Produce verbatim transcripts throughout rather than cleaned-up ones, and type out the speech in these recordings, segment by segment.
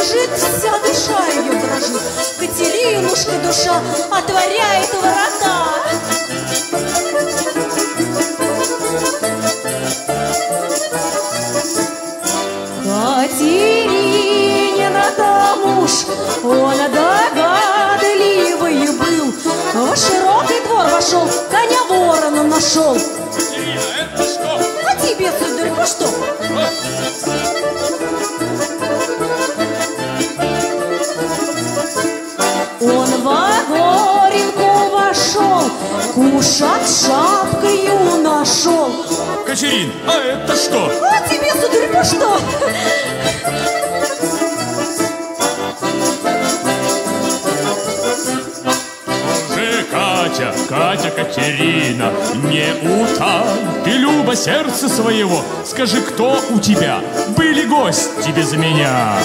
бежит, вся душа ее дрожит. Катеринушка душа отворяет ворота. Катеринина-то муж, он догадливый был. В широкий двор вошел, коня ворона нашел. Катерина, это что? А тебе, сударь, ну что? Он во горенку вошел, кушать шапкою нашел. Катерин, а это что? А тебе, сударь, ну что? Катя, Катя, Катерина, не утай ты, Люба, сердце своего. Скажи, кто у тебя? Были гости без меня?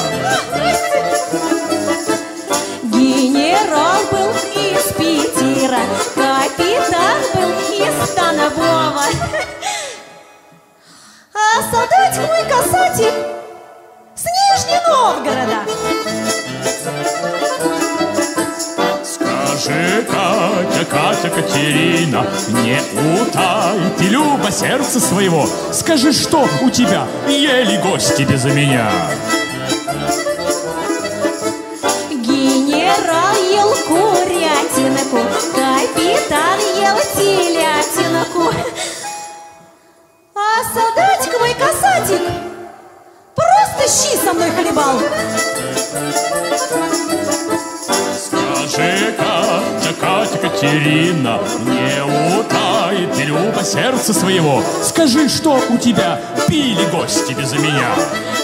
Генерал был из Питера, капитан был из Станового, а солдатик мой касатик с Нижнего Новгорода. Скажи, Катя, Катя, Катерина, не утай ты, Люба, сердце своего. Скажи, что у тебя? Ели гости без меня? Генерал ел курятинку, капитан ел телятинку, а солдатик мой касатик просто щи со мной хлебал. Скажи, Катя, Катя, Катерина, не утай ты, Люба, сердце своего. Скажи, что у тебя? Пили гости без меня?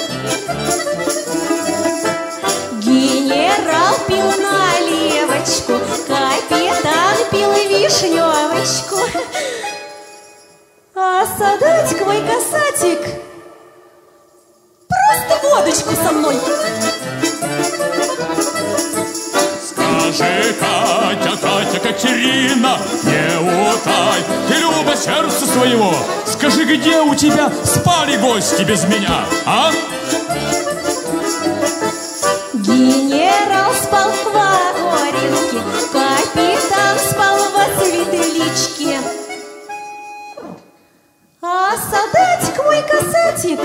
Генерал пил наливочку, капитан пил вишневочку, а солдатик мой касатик просто водочку со мной. Скажи, Катя, Катя, Катерина, не утай ты, Люба, сердце своего. Скажи, где у тебя спали гости без меня, а? Генерал спал в Горенке, капитан спал во Светличке, а солдатик мой касатик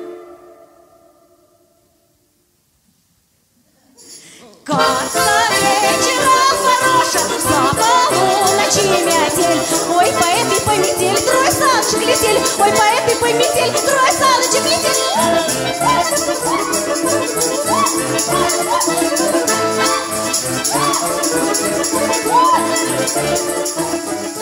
как-то вечером хороша, за полуночи метель. Ой, по этой по метель трое саночек летели. Ой, по этой по метель трое саночек летели.